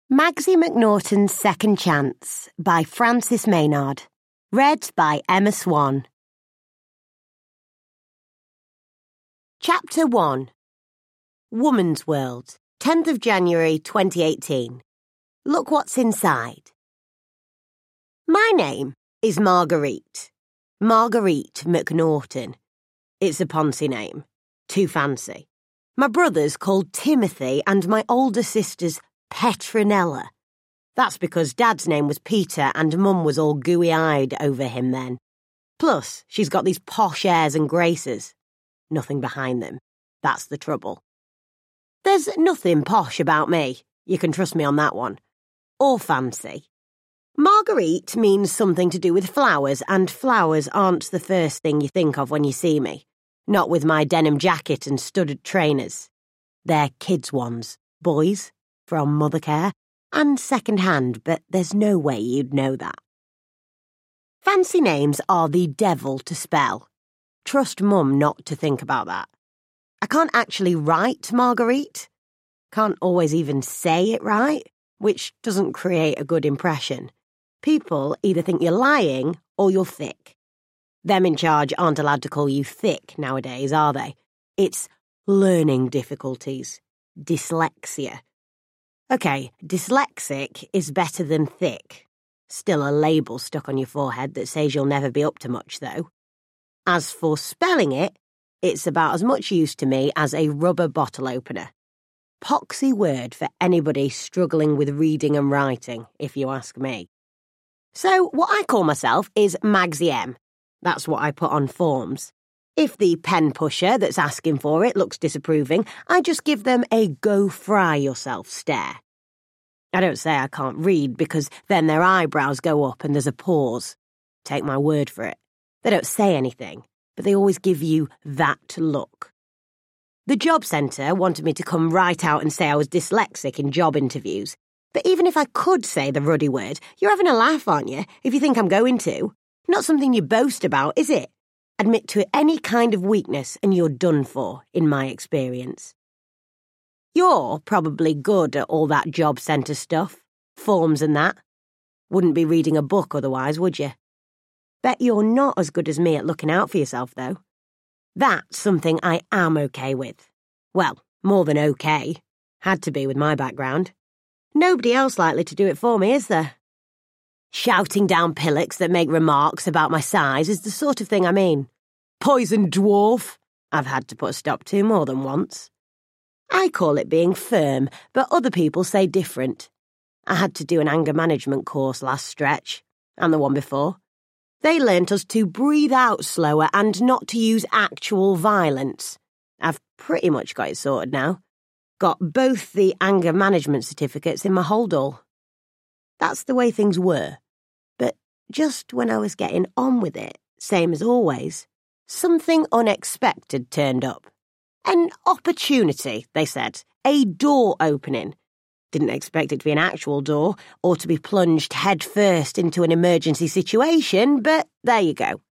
Magsie McNaughton's Second Chance by Frances Maynard. Read by Emma Swan. Chapter 1. Woman's World, 10th of January 2018. Look what's inside. My name is Marguerite. Marguerite McNaughton. It's a Ponzi name. Too fancy. My brother's called Timothy and my older sister's Petronella. That's because Dad's name was Peter and Mum was all gooey-eyed over him then. Plus, she's got these posh airs and graces. Nothing behind them. That's the trouble. There's nothing posh about me. You can trust me on that one. Or fancy. Marguerite means something to do with flowers, and flowers aren't the first thing you think of when you see me. Not with my denim jacket and studded trainers. They're kids' ones. Boys. From Mothercare, and second-hand, but there's no way you'd know that. Fancy names are the devil to spell. Trust Mum not to think about that. I can't actually write Marguerite. Can't always even say it right, which doesn't create a good impression. People either think you're lying or you're thick. Them in charge aren't allowed to call you thick nowadays, are they? It's learning difficulties. Dyslexia. Okay, dyslexic is better than thick. Still a label stuck on your forehead that says you'll never be up to much, though. As for spelling it, it's about as much use to me as a rubber bottle opener. Poxy word for anybody struggling with reading and writing, if you ask me. So what I call myself is Magsie M. That's what I put on forms. If the pen pusher that's asking for it looks disapproving, I just give them a go fry yourself stare. I don't say I can't read because then their eyebrows go up and there's a pause. Take my word for it. They don't say anything, but they always give you that look. The job centre wanted me to come right out and say I was dyslexic in job interviews. But even if I could say the ruddy word, you're having a laugh, aren't you, if you think I'm going to? Not something you boast about, is it? Admit to any kind of weakness and you're done for, in my experience. You're probably good at all that job centre stuff, forms and that. Wouldn't be reading a book otherwise, would you? Bet you're not as good as me at looking out for yourself, though. That's something I am okay with. Well, more than okay. Had to be with my background. Nobody else likely to do it for me, is there? Shouting down pillocks that make remarks about my size is the sort of thing I mean. Poison dwarf, I've had to put a stop to more than once. I call it being firm, but other people say different. I had to do an anger management course last stretch, and the one before. They learnt us to breathe out slower and not to use actual violence. I've pretty much got it sorted now. Got both the anger management certificates in my hold-all. That's the way things were. But just when I was getting on with it, same as always, something unexpected turned up. An opportunity, they said. A door opening. Didn't expect it to be an actual door or to be plunged head first into an emergency situation, but there you go.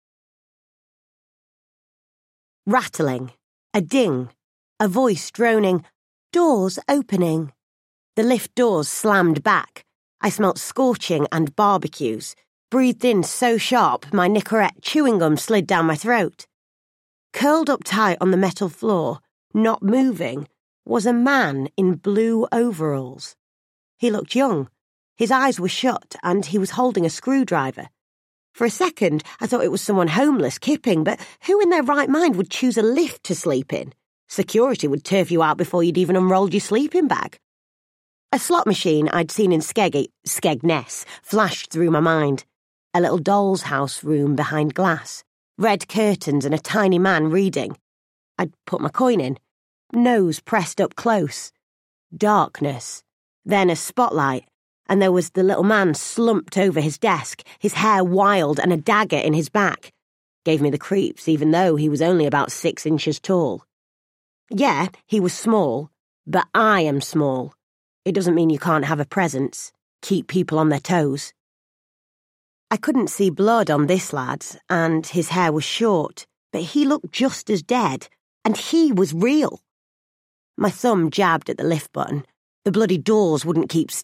Rattling. A ding. A voice droning. Doors opening. The lift doors slammed back. I smelt scorching and barbecues. Breathed in so sharp my Nicorette chewing gum slid down my throat. Curled up tight on the metal floor, not moving, was a man in blue overalls. He looked young. His eyes were shut and he was holding a screwdriver. For a second, I thought it was someone homeless kipping, but who in their right mind would choose a lift to sleep in? Security would turf you out before you'd even unrolled your sleeping bag. A slot machine I'd seen in Skegness flashed through my mind. A little doll's house room behind glass. Red curtains and a tiny man reading. I'd put my coin in. Nose pressed up close. Darkness. Then a spotlight, and there was the little man slumped over his desk, his hair wild and a dagger in his back. Gave me the creeps, even though he was only about 6 inches tall. Yeah, he was small, but I am small. It doesn't mean you can't have a presence, keep people on their toes. I couldn't see blood on this lad, and his hair was short, but he looked just as dead, and he was real. My thumb jabbed at the lift button. The bloody doors wouldn't keep